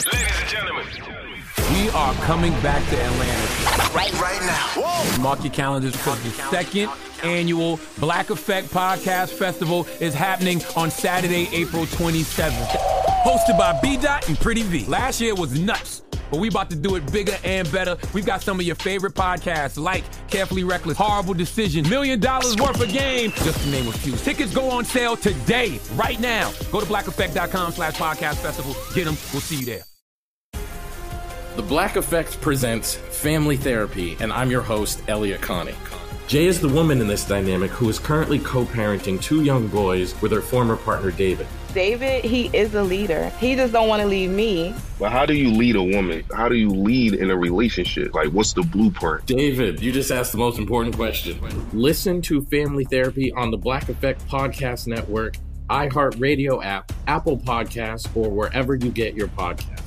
Ladies and gentlemen, we are coming back to Atlanta right now. Whoa. Mark your calendars because the second annual Black Effect Podcast Festival is happening on Saturday, April 27th. Hosted by B-Dot and Pretty V. Last year was nuts, but we about to do it bigger and better. We've got some of your favorite podcasts like Carefully Reckless, Horrible Decision, $1 Million Worth of Game, just to name a few. Tickets go on sale today, right now. Go to blackeffect.com/podcast festival. Get them. We'll see you there. The Black Effect presents Family Therapy, and I'm your host, Elliot Connie. Jay is the woman in this dynamic who is currently co-parenting 2 young boys with her former partner, David. David, he is a leader. He just don't want to leave me. But how do you lead a woman? How do you lead in a relationship? Like, what's the blueprint? David, you just asked the most important question. Listen to Family Therapy on the Black Effect Podcast Network, iHeartRadio app, Apple Podcasts, or wherever you get your podcasts.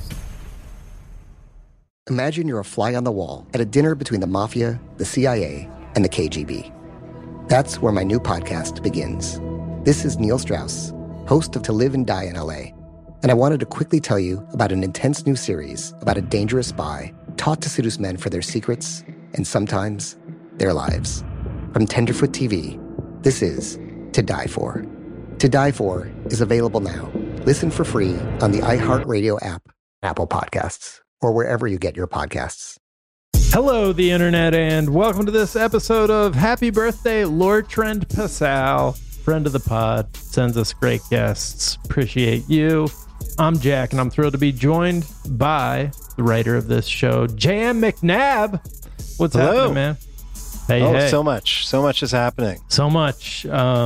Imagine you're a fly on the wall at a dinner between the mafia, the CIA, and the KGB. That's where my new podcast begins. This is Neil Strauss, host of To Live and Die in LA, and I wanted to quickly tell you about an intense new series about a dangerous spy taught to seduce men for their secrets and sometimes their lives. From Tenderfoot TV, this is To Die For. To Die For is available now. Listen for free on the iHeartRadio app, Apple Podcasts, or wherever you get your podcasts. Hello, the internet, and welcome to this episode of Happy Birthday, Lord Trent Passal, friend of the pod, sends us great guests. Appreciate you. I'm Jack, and I'm thrilled to be joined by the writer of this show, J.M. McNabb. What's happening, man? Hey. So much is happening. So much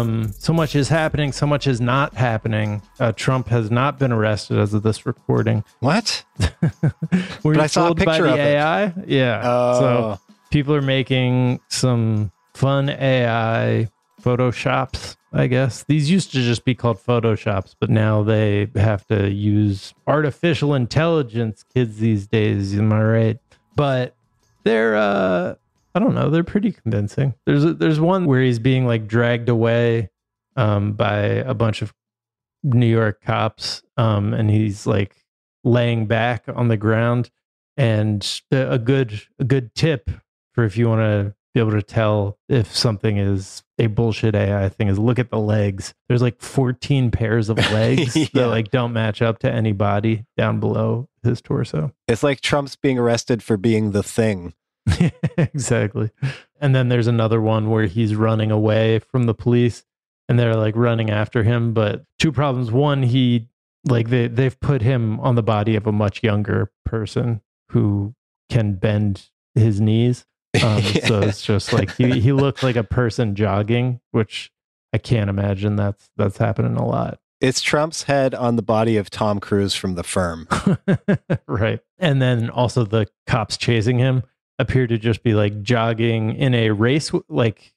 is happening. So much is not happening. Trump has not been arrested as of this recording. What? Were you I saw a fooled by picture the of it. AI? Yeah. Oh. So people are making some fun AI Photoshops, I guess. These used to just be called Photoshops, but now they have to use artificial intelligence, kids these days. Am I right? But they're I don't know. They're pretty convincing. There's one where he's being like dragged away by a bunch of New York cops, and he's like laying back on the ground. And a good tip for if you want to be able to tell if something is a bullshit AI thing is look at the legs. There's like 14 pairs of legs that like don't match up to any body down below his torso. It's like Trump's being arrested for being the thing. Exactly. And then there's another one where he's running away from the police and they're like running after him, but 2 problems. One, he like they've put him on the body of a much younger person who can bend his knees. So it's just like he looked like a person jogging, which I can't imagine that's happening a lot. It's Trump's head on the body of Tom Cruise from The Firm. Right. And then also the cops chasing him appear to just be like jogging in a race, like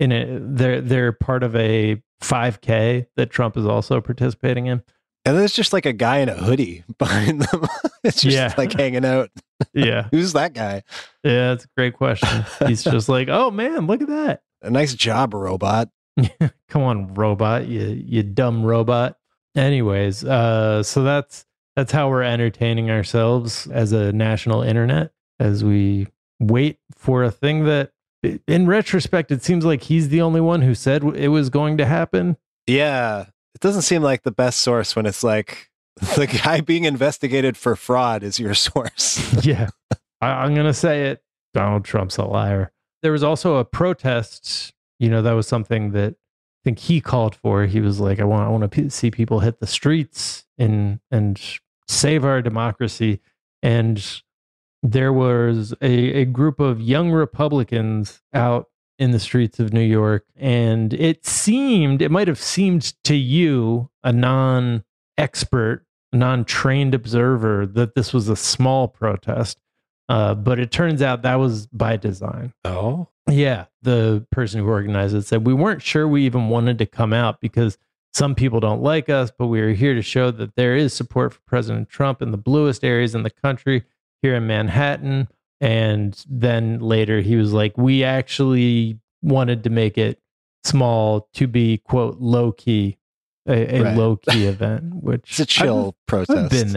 they're part of a 5K that Trump is also participating in. And there's just like a guy in a hoodie behind them. It's just like hanging out. Yeah. Who's that guy? Yeah, that's a great question. He's just like, oh man, look at that. A nice job, robot. Come on, robot, you dumb robot. Anyways, so that's how we're entertaining ourselves as a national internet as we wait for a thing that, in retrospect, it seems like he's the only one who said it was going to happen. Yeah. It doesn't seem like the best source when it's like the guy being investigated for fraud is your source. Yeah. I'm going to say it. Donald Trump's a liar. There was also a protest. That was something that I think he called for. He was like, I want to see people hit the streets and save our democracy. And there was a group of young Republicans out in the streets of New York, and it might have seemed to you, a non-expert, non-trained observer, that this was a small protest, but it turns out that was by design. Oh? Yeah, the person who organized it said, we weren't sure we even wanted to come out because some people don't like us, but we are here to show that there is support for President Trump in the bluest areas in the country, here in Manhattan. And then later he was like, we actually wanted to make it small to be, quote, low key, a Right. low key event, which It's a chill protest. I've been there.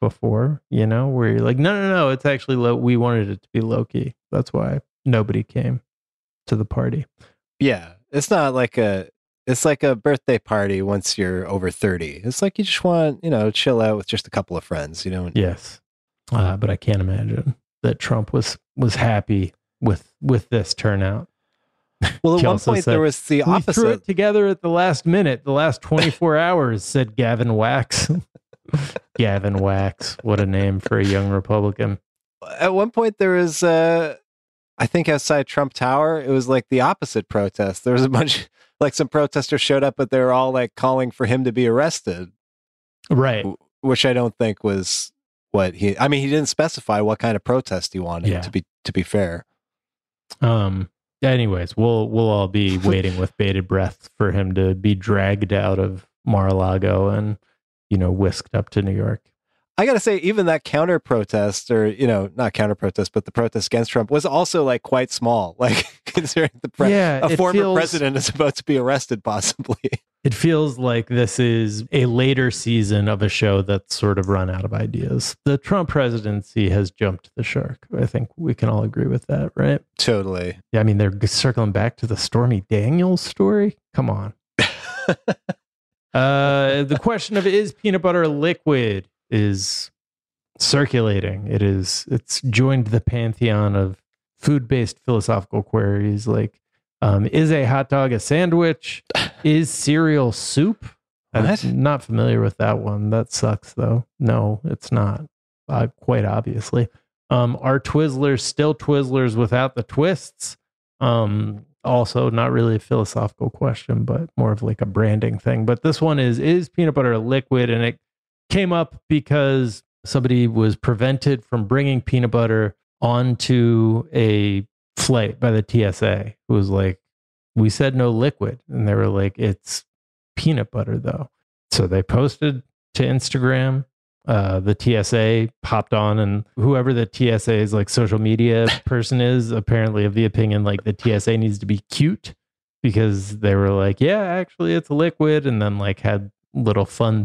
before, you know, where you're like, no, it's actually low. We wanted it to be low key. That's why nobody came to the party. Yeah, it's not like it's like a birthday party once you're over 30. It's like you just want, chill out with just a couple of friends, Yes. But I can't imagine that Trump was happy with this turnout. Well, at one point there was the opposite. We threw it together at the last minute, the last 24 hours, said Gavin Wax. Gavin Wax, what a name for a young Republican. At one point there was, I think outside Trump Tower, it was like the opposite protest. There was a bunch, like some protesters showed up, but they were all like calling for him to be arrested. Right. Which I don't think was what he didn't specify what kind of protest he wanted, to be fair. Anyways, we'll all be waiting with bated breath for him to be dragged out of Mar-a-Lago and, whisked up to New York. I got to say, even that counter protest, or, not counter protest, but the protest against Trump was also like quite small, like considering a former president is about to be arrested, possibly. It feels like this is a later season of a show that's sort of run out of ideas. The Trump presidency has jumped the shark. I think we can all agree with that, right? Totally. Yeah, I mean, they're circling back to the Stormy Daniels story. Come on. The question of is peanut butter liquid is circulating. It's joined the pantheon of food-based philosophical queries like, is a hot dog a sandwich? Is cereal soup? What? I'm not familiar with that one. That sucks, though. No, it's not. Quite obviously. Are Twizzlers still Twizzlers without the twists? Also, not really a philosophical question, but more of like a branding thing. But this one is peanut butter a liquid? And it came up because somebody was prevented from bringing peanut butter onto a flight by the TSA, who was like, we said no liquid. And they were like, it's peanut butter though. So they posted to Instagram. The TSA popped on, and whoever the TSA's like social media person is, apparently of the opinion like the TSA needs to be cute, because they were like, yeah, actually it's a liquid. And then like had little fun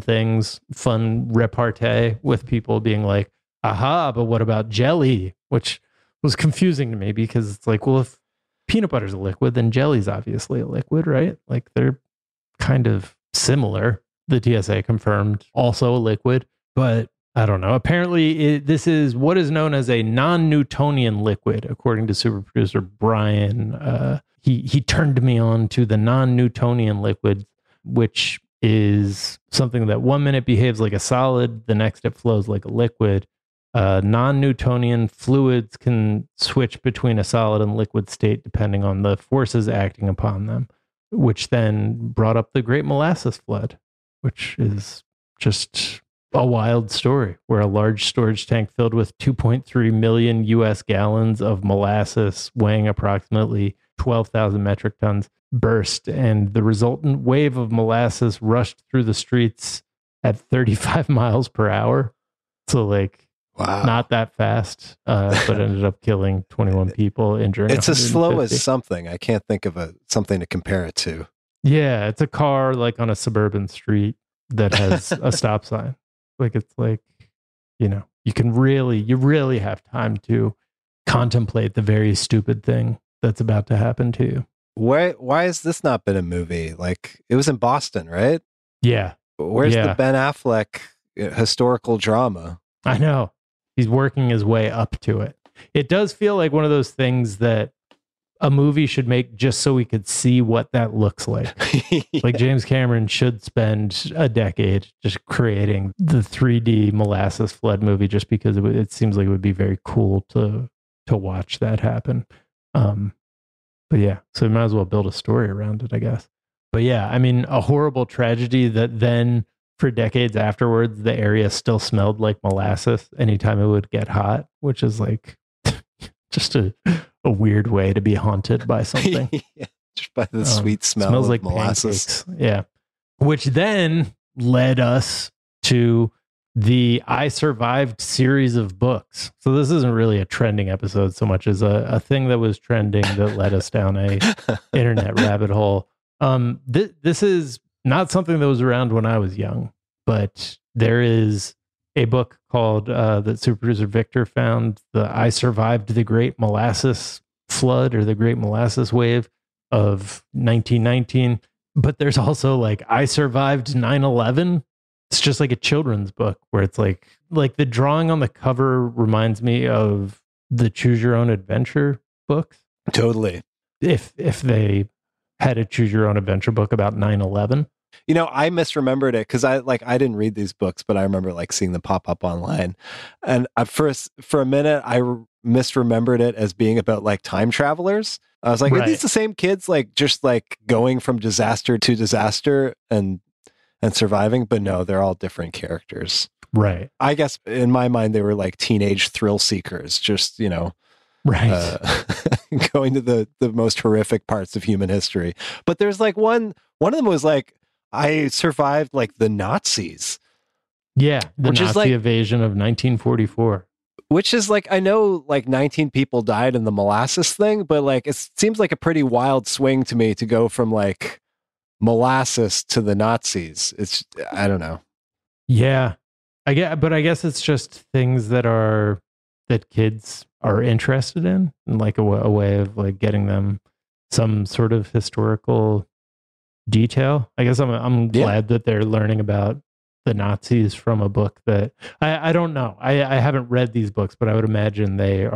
repartee with people being like, aha, but what about jelly? Which was confusing to me, because it's like, well, if peanut butter's a liquid, then jelly's obviously a liquid, right? Like they're kind of similar. The TSA confirmed also a liquid, but I don't know. Apparently this is what is known as a non-Newtonian liquid, according to super producer Brian. He turned me on to the non-Newtonian liquid, which is something that 1 minute behaves like a solid, the next it flows like a liquid. Non-Newtonian fluids can switch between a solid and liquid state depending on the forces acting upon them, which then brought up the Great Molasses Flood, which is just a wild story, where a large storage tank filled with 2.3 million US gallons of molasses weighing approximately 12,000 metric tons burst, and the resultant wave of molasses rushed through the streets at 35 miles per hour. So like, wow, not that fast, but ended up killing 21 people, injuring. It's as slow as something. I can't think of something to compare it to. Yeah, it's a car like on a suburban street that has a stop sign. Like it's like, you really have time to contemplate the very stupid thing that's about to happen to you. Why has this not been a movie? Like, it was in Boston, right? Yeah. Where's the Ben Affleck historical drama? I know. He's working his way up to it. It does feel like one of those things that a movie should make just so we could see what that looks like. Yeah. Like James Cameron should spend a decade just creating the 3D molasses flood movie, just because it seems like it would be very cool to watch that happen. But yeah, so we might as well build a story around it, I guess. But yeah, I mean, a horrible tragedy that then for decades afterwards, the area still smelled like molasses anytime it would get hot, which is like just a weird way to be haunted by something. Yeah, just by the sweet smell smells of like molasses. Pancakes. Yeah. Which then led us to the I Survived series of books. So this isn't really a trending episode so much as a thing that was trending that led us down a internet rabbit hole. This is not something that was around when I was young, but there is a book called that Super Producer Victor found, the I Survived the Great Molasses Flood or the Great Molasses Wave of 1919. But there's also like I Survived 9/11. It's just like a children's book where it's like the drawing on the cover reminds me of the Choose Your Own Adventure books. Totally. If they had a Choose Your Own Adventure book about 9/11. You know, I misremembered it because I didn't read these books, but I remember like seeing them pop up online. And for a minute, I misremembered it as being about like time travelers. I was like, Are these the same kids, like just like going from disaster to disaster and surviving? But no, they're all different characters. Right. I guess in my mind, they were like teenage thrill seekers, just, you know, going to the most horrific parts of human history. But there's like one of them was like, I survived like the Nazis. Yeah, the Nazi invasion of 1944. Which is like, I know like 19 people died in the molasses thing, but like it seems like a pretty wild swing to me to go from like molasses to the Nazis. It's, I don't know. Yeah, I guess it's just things that kids are interested in, and like a way of like getting them some sort of historical detail. I guess I'm glad that they're learning about the Nazis from a book that I don't know. I haven't read these books, but I would imagine they're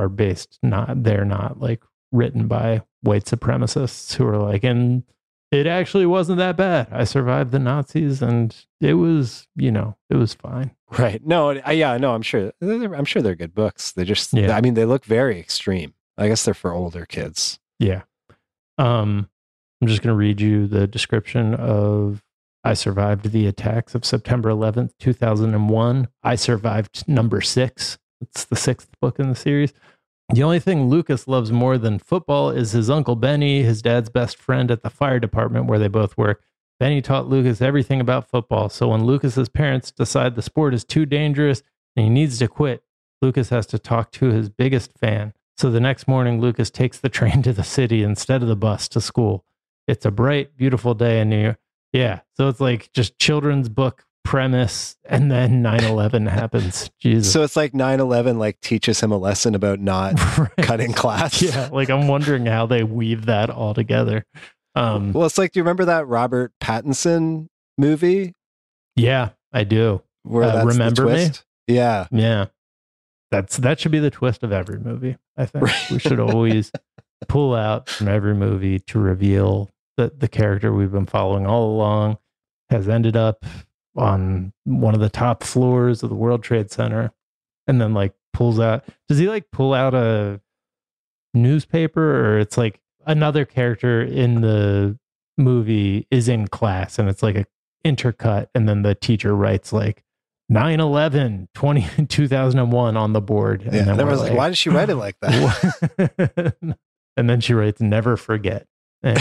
not like written by white supremacists who are like, and it actually wasn't that bad. I survived the Nazis and it was, it was fine. Right. No, I'm sure they're good books. They just, I mean, they look very extreme. I guess they're for older kids. Yeah. I'm just going to read you the description of I Survived the Attacks of September 11th, 2001. I Survived number 6. It's the 6th book in the series. The only thing Lucas loves more than football is his Uncle Benny, his dad's best friend at the fire department where they both work. Benny taught Lucas everything about football, so when Lucas's parents decide the sport is too dangerous and he needs to quit, Lucas has to talk to his biggest fan. So the next morning, Lucas takes the train to the city instead of the bus to school. It's a bright, beautiful day in New York. Yeah, so it's like just children's book premise, and then 9/11 happens. Jesus. So it's like 9/11 like teaches him a lesson about not cutting class. Yeah, like I'm wondering how they weave that all together. Well, it's like, do you remember that Robert Pattinson movie? Yeah, I do. Where that's Remember the twist? Me? Yeah. Yeah. That should be the twist of every movie, I think. We should always pull out from every movie to reveal that the character we've been following all along has ended up on one of the top floors of the World Trade Center, and then like pulls out. Does he like pull out a newspaper, or it's like another character in the movie is in class and it's like a intercut, and then the teacher writes like 9/11 2001 on the board, and then everyone's like, why did she write it like that? And then she writes never forget, and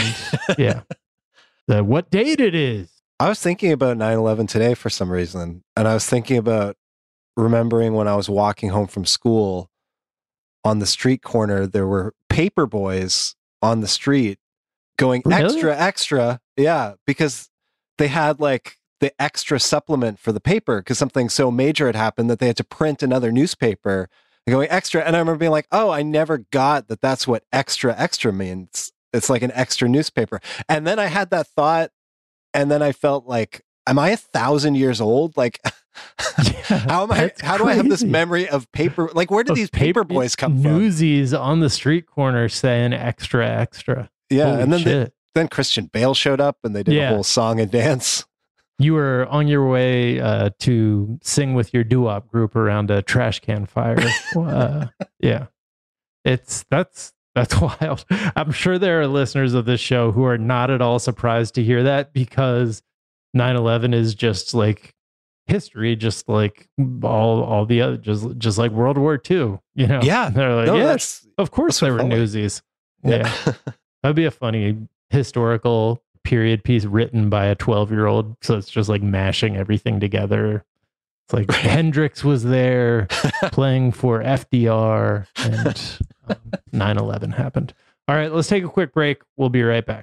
what date it is. I was thinking about 9/11 today for some reason, and I was thinking about remembering when I was walking home from school on the street corner, there were paper boys on the street going extra. Yeah, because they had like the extra supplement for the paper because something so major had happened that they had to print another newspaper going extra. And I remember being like, oh, I never got that that's what extra means. It's like an extra newspaper. And then I had that thought, and then I felt like, am I 1,000 years old? Like, how do I have this memory of paper? Like, where did these paper boys come from? Newsies on the street corner saying extra. Yeah. Holy and then then Christian Bale showed up and they did a whole song and dance. You were on your way to sing with your doo-wop group around a trash can fire. Yeah. That's wild. I'm sure there are listeners of this show who are not at all surprised to hear that, because 9/11 is just like history, just like all the other, just like World War II, Yeah. They're like, yes, of course there were newsies. Yeah. That'd be a funny historical period piece written by a 12-year-old. So it's just like mashing everything together. It's like Hendrix was there playing for FDR, and 9/11 happened. All right, let's take a quick break. We'll be right back.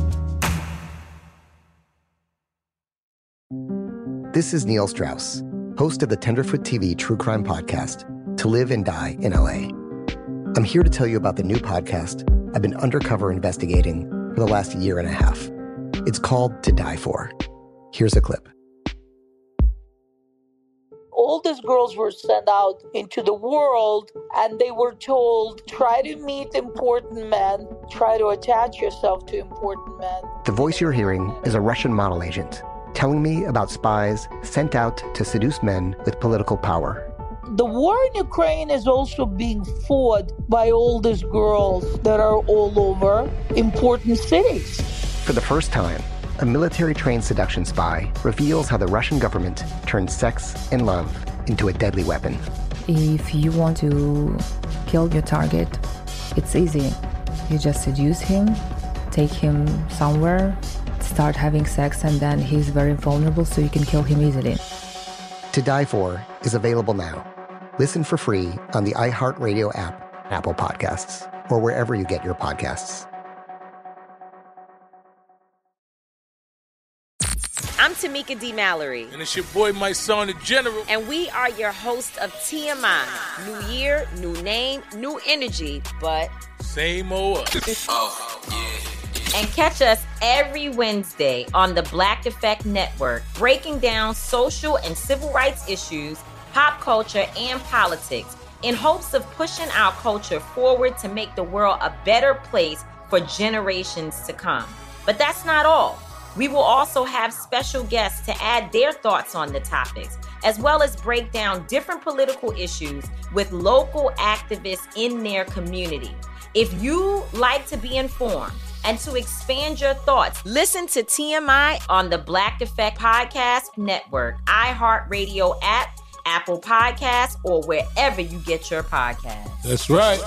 This is Neil Strauss, host of the Tenderfoot TV true crime podcast, To Live and Die in LA. I'm here to tell you about the new podcast I've been undercover investigating for the last year and a half. It's called To Die For. Here's a clip. All these girls were sent out into the world and they were told, try to meet important men, try to attach yourself to important men. The voice you're hearing is a Russian model agent telling me about spies sent out to seduce men with political power. The war in Ukraine is also being fought by all these girls that are all over important cities. For the first time, a military-trained seduction spy reveals how the Russian government turned sex and love into a deadly weapon. If you want to kill your target, it's easy. You just seduce him, take him somewhere, start having sex, and then he's very vulnerable, so you can kill him easily. To Die For is available now. Listen for free on the iHeartRadio app, Apple Podcasts, or wherever you get your podcasts. I'm Tamika D. Mallory. And it's your boy, my son, the General. And we are your hosts of TMI. New year, new name, new energy, but same old us. Oh, yeah. And catch us every Wednesday on the Black Effect Network, breaking down social and civil rights issues, pop culture, and politics in hopes of pushing our culture forward to make the world a better place for generations to come. But that's not all. We will also have special guests to add their thoughts on the topics, as well as break down different political issues with local activists in their community. If you like to be informed and to expand your thoughts, listen to TMI on the Black Effect Podcast Network, iHeartRadio app, Apple Podcasts, or wherever you get your podcasts. That's right.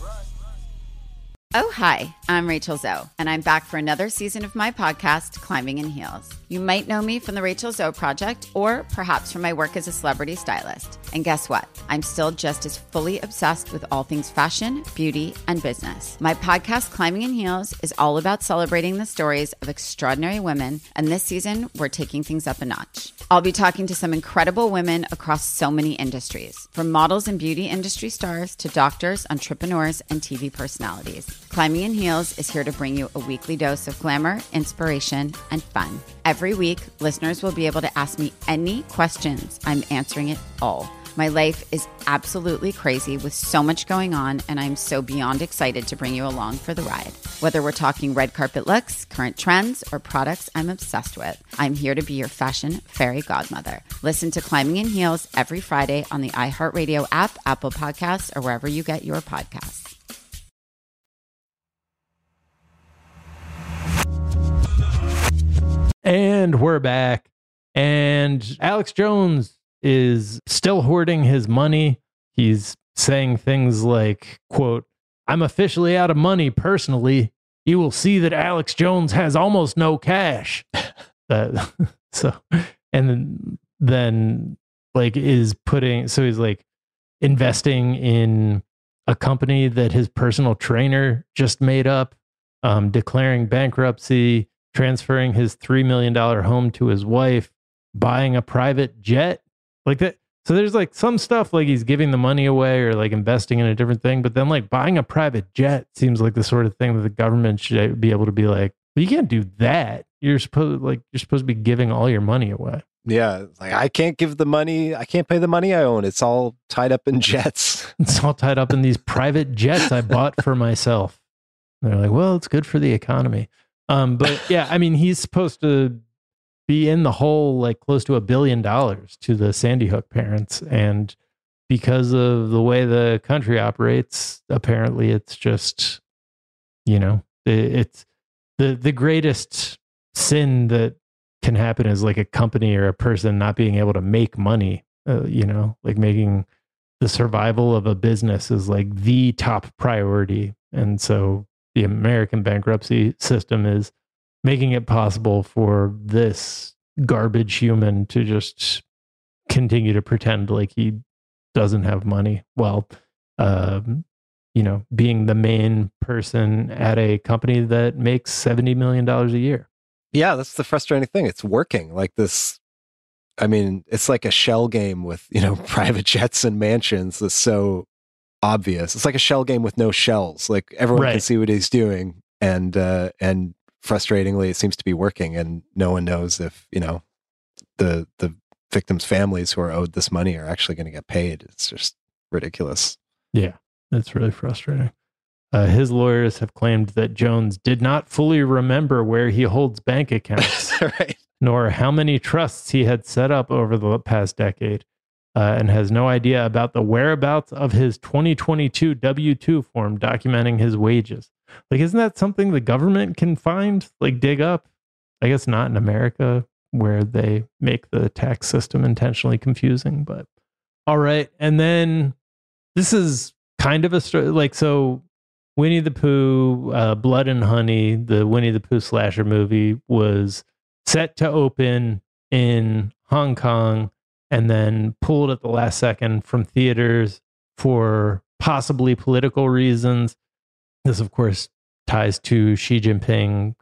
Oh, hi, I'm Rachel Zoe, and I'm back for another season of my podcast, Climbing in Heels. You might know me from the Rachel Zoe Project, or perhaps from my work as a celebrity stylist. And guess what? I'm still just as fully obsessed with all things fashion, beauty, and business. My podcast, Climbing in Heels, is all about celebrating the stories of extraordinary women, and this season, we're taking things up a notch. I'll be talking to some incredible women across so many industries, from models and beauty industry stars to doctors, entrepreneurs, and TV personalities. Climbing in Heels is here to bring you a weekly dose of glamour, inspiration, and fun. Every week, listeners will be able to ask me any questions. I'm answering it all. My life is absolutely crazy with so much going on, and I'm so beyond excited to bring you along for the ride. Whether we're talking red carpet looks, current trends, or products I'm obsessed with, I'm here to be your fashion fairy godmother. Listen to Climbing in Heels every Friday on the iHeartRadio app, Apple Podcasts, or wherever you get your podcasts. And we're back. And Alex Jones is still hoarding his money. He's saying things like, quote, "I'm officially out of money personally. You will see that Alex Jones has almost no cash." And then like is putting, so he's like investing in a company that his personal trainer just made up, declaring bankruptcy, transferring his $3 million home to his wife, buying a private jet like that. So there's like some stuff like he's giving the money away or like investing in a different thing, but then like buying a private jet seems like the sort of thing that the government should be able to be like, well, you can't do that. You're supposed to be giving all your money away. Yeah, like I can't give the money. I can't pay the money I own. It's all tied up in jets. It's all tied up in these private jets I bought for myself. And they're like, well, it's good for the economy. But yeah, I mean, he's supposed to be in the hole like close to $1 billion to the Sandy Hook parents. And because of the way the country operates, apparently it's just, you know, it's the greatest sin that can happen is like a company or a person not being able to make money, you know, like making the survival of a business is like the top priority. And so the American bankruptcy system is making it possible for this garbage human to just continue to pretend like he doesn't have money while, you know, being the main person at a company that makes $70 million a year. Yeah, that's the frustrating thing. It's working. Like this I mean, it's like a shell game with, private jets and mansions that's so obvious. It's like a shell game with no shells. Like everyone can see what he's doing, and frustratingly, it seems to be working, and no one knows if, the victims' families who are owed this money are actually going to get paid. It's just ridiculous. Yeah, it's really frustrating. His lawyers have claimed that Jones did not fully remember where he holds bank accounts, right, nor how many trusts he had set up over the past decade, and has no idea about the whereabouts of his 2022 W-2 form documenting his wages. Like, isn't that something the government can find, like dig up? I guess not in America, where they make the tax system intentionally confusing, but all right. And then this is kind of a story, like, so Winnie the Pooh, Blood and Honey, the Winnie the Pooh slasher movie, was set to open in Hong Kong and then pulled at the last second from theaters for possibly political reasons. This, of course, ties to Xi Jinping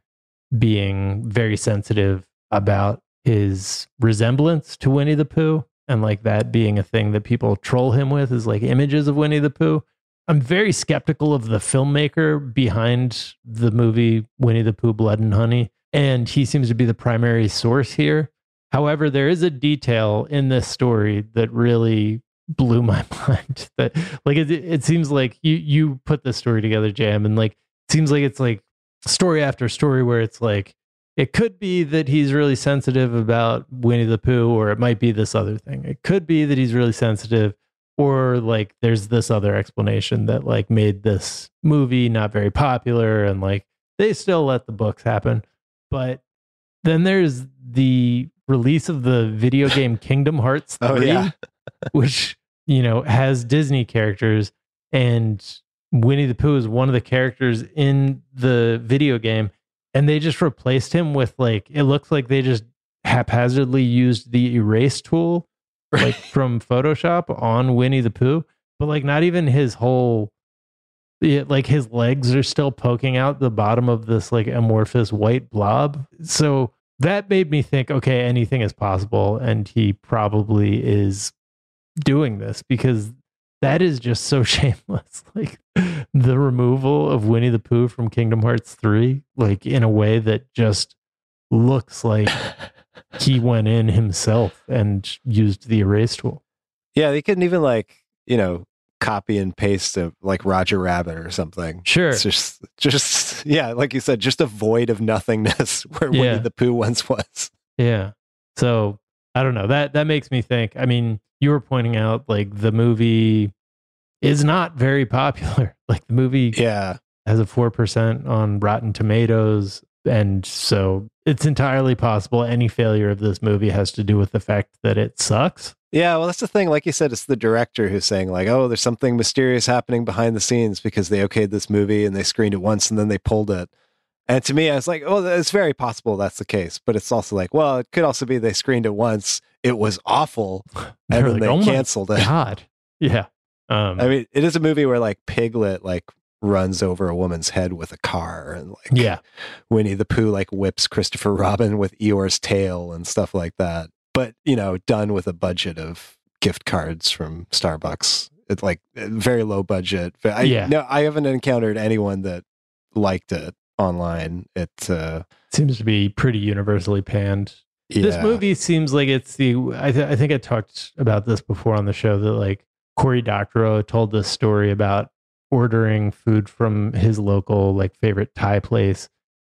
being very sensitive about his resemblance to Winnie the Pooh, and like that being a thing that people troll him with, is like images of Winnie the Pooh. I'm very skeptical of the filmmaker behind the movie Winnie the Pooh, Blood and Honey, and he seems to be the primary source here. However, there is a detail in this story that really blew my mind. That like it seems like you put this story together, Jam, and like it seems like it's like story after story where it's like it could be that he's really sensitive about Winnie the Pooh, or it might be this other thing. It could be that he's really sensitive, or like there's this other explanation that like made this movie not very popular, and like they still let the books happen. But then there's the release of the video game Kingdom Hearts 3, which, has Disney characters, and Winnie the Pooh is one of the characters in the video game. And they just replaced him with like, it looks like they just haphazardly used the erase tool, like from Photoshop on Winnie the Pooh, but like not even his whole, like his legs are still poking out the bottom of this like amorphous white blob. So that made me think, okay, anything is possible. And he probably is doing this, because that is just so shameless. Like the removal of Winnie the Pooh from Kingdom Hearts 3, like in a way that just looks like he went in himself and used the erase tool. Yeah, they couldn't even like, copy and paste like Roger Rabbit or something. Sure. It's just yeah, like you said, just a void of nothingness where Winnie the Pooh once was. Yeah. So I don't know. That makes me think. I mean, you were pointing out like the movie is not very popular. Like the movie has a 4% on Rotten Tomatoes. And so it's entirely possible any failure of this movie has to do with the fact that it sucks. Yeah, well, that's the thing. Like you said, it's the director who's saying like, oh, there's something mysterious happening behind the scenes because they okayed this movie and they screened it once and then they pulled it. And to me, I was like, oh, it's very possible that's the case. But it's also like, well, it could also be they screened it once. It was awful. And then they canceled it. God. Yeah. I mean, it is a movie where like Piglet like runs over a woman's head with a car, and like Winnie the Pooh like whips Christopher Robin with Eeyore's tail and stuff like that. But, done with a budget of gift cards from Starbucks. It's like very low budget. But I haven't encountered anyone that liked it online. It seems to be pretty universally panned. Yeah. This movie seems like it's I think I talked about this before on the show, that like Cory Doctorow told this story about ordering food from his local like favorite Thai place,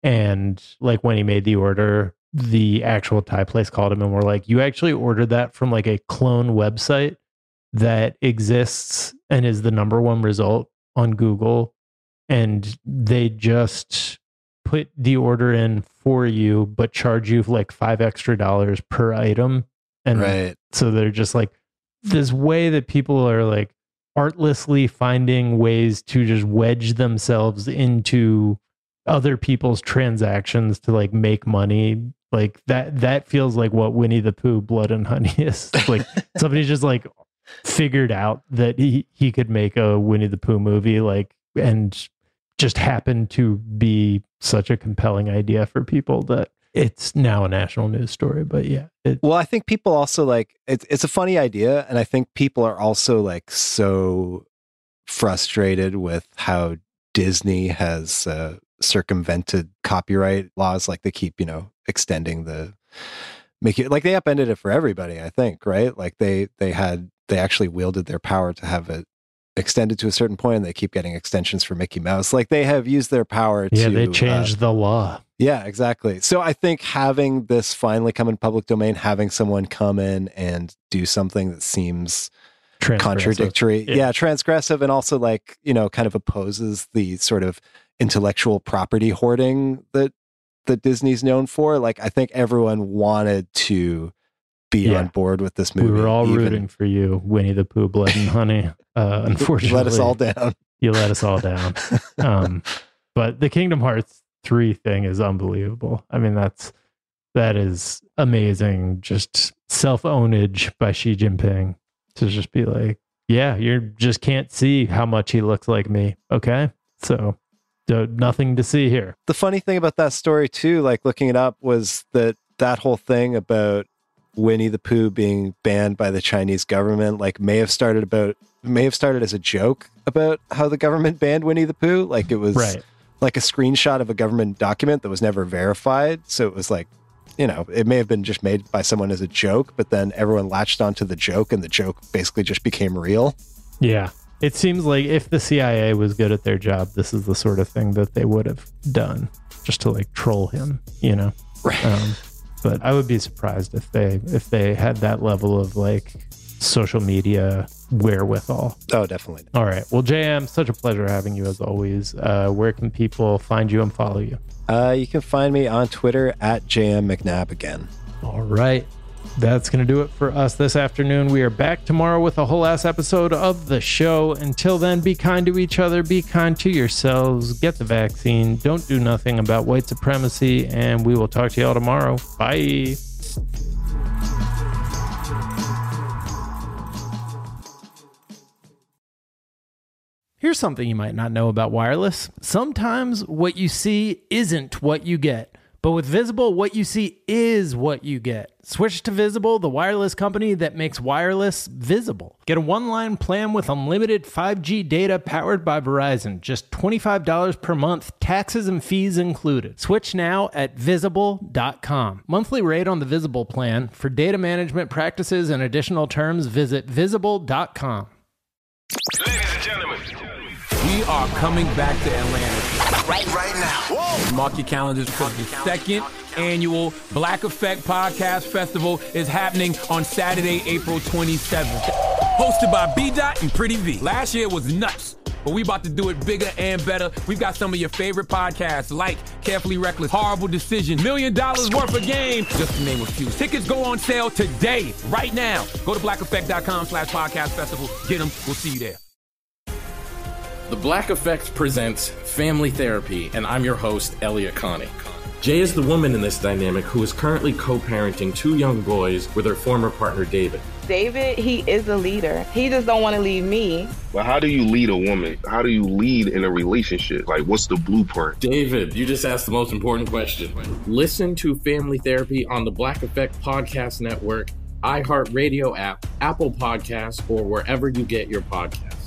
and like when he made the order, the actual Thai place called him and were like, you actually ordered that from like a clone website that exists and is the #1 result on Google, and they just put the order in for you but charge you like $5 extra per item. And so they're just like this way that people are like artlessly finding ways to just wedge themselves into other people's transactions to like make money. Like that feels like what Winnie the Pooh, Blood and Honey is. Like somebody just like figured out that he could make a Winnie the Pooh movie, like, and just happened to be such a compelling idea for people that it's now a national news story. But yeah. Well, I think people also like, it's a funny idea. And I think people are also like so frustrated with how Disney has circumvented copyright laws. Like they keep, extending like they upended it for everybody, I think, right? Like they actually wielded their power to have it extended to a certain point, and they keep getting extensions for Mickey Mouse. Like they have used their power to... Yeah, they changed the law. Yeah, exactly. So I think having this finally come in public domain, having someone come in and do something that seems contradictory, transgressive, and also like, kind of opposes the sort of intellectual property hoarding that Disney's known for. Like, I think everyone wanted to be on board with this movie. We were all rooting for you, Winnie the Pooh, Blood and Honey. Unfortunately, you let us all down. You let us all down. But the Kingdom Hearts 3 thing is unbelievable. I mean, that is amazing. Just self-ownage by Xi Jinping to just be like, yeah, you just can't see how much he looks like me. Okay, so nothing to see here. The funny thing about that story too, like looking it up, was that whole thing about Winnie the Pooh being banned by the Chinese government, like may have started as a joke about how the government banned Winnie the Pooh. Like it was like a screenshot of a government document that was never verified. So it was like, it may have been just made by someone as a joke, but then everyone latched onto the joke and the joke basically just became real. Yeah. It seems like if the CIA was good at their job, this is the sort of thing that they would have done just to like troll him, Right. But I would be surprised if they had that level of like social media wherewithal. Oh, definitely. All right. Well, JM, such a pleasure having you as always. Where can people find you and follow you? You can find me on Twitter at JM McNabb again. All right. That's going to do it for us this afternoon. We are back tomorrow with a whole ass episode of the show. Until then, be kind to each other, be kind to yourselves, get the vaccine, don't do nothing about white supremacy, and we will talk to y'all tomorrow. Bye. Here's something you might not know about wireless. Sometimes what you see isn't what you get. But with Visible, what you see is what you get. Switch to Visible, the wireless company that makes wireless visible. Get a one-line plan with unlimited 5G data powered by Verizon. Just $25 per month, taxes and fees included. Switch now at Visible.com. Monthly rate on the Visible plan. For data management practices and additional terms, visit Visible.com. Ladies and gentlemen, we are coming back to Atlanta. Right now. Whoa. Mark your calendars because the second annual Black Effect Podcast Festival is happening on Saturday, April 27th. Hosted by B-Dot and Pretty V. Last year was nuts, but we about to do it bigger and better. We've got some of your favorite podcasts like Carefully Reckless, Horrible Decision, $1 million worth of game, just to name a few. Tickets go on sale today, right now. Go to blackeffect.com/podcast festival. Get them. We'll see you there. The Black Effect presents Family Therapy, and I'm your host, Elliot Connie. Jay is the woman in this dynamic who is currently co-parenting 2 young boys with her former partner, David. David, he is a leader. He just don't want to leave me. But how do you lead a woman? How do you lead in a relationship? Like, what's the blueprint? David, you just asked the most important question. Listen to Family Therapy on the Black Effect Podcast Network, iHeartRadio app, Apple Podcasts, or wherever you get your podcasts.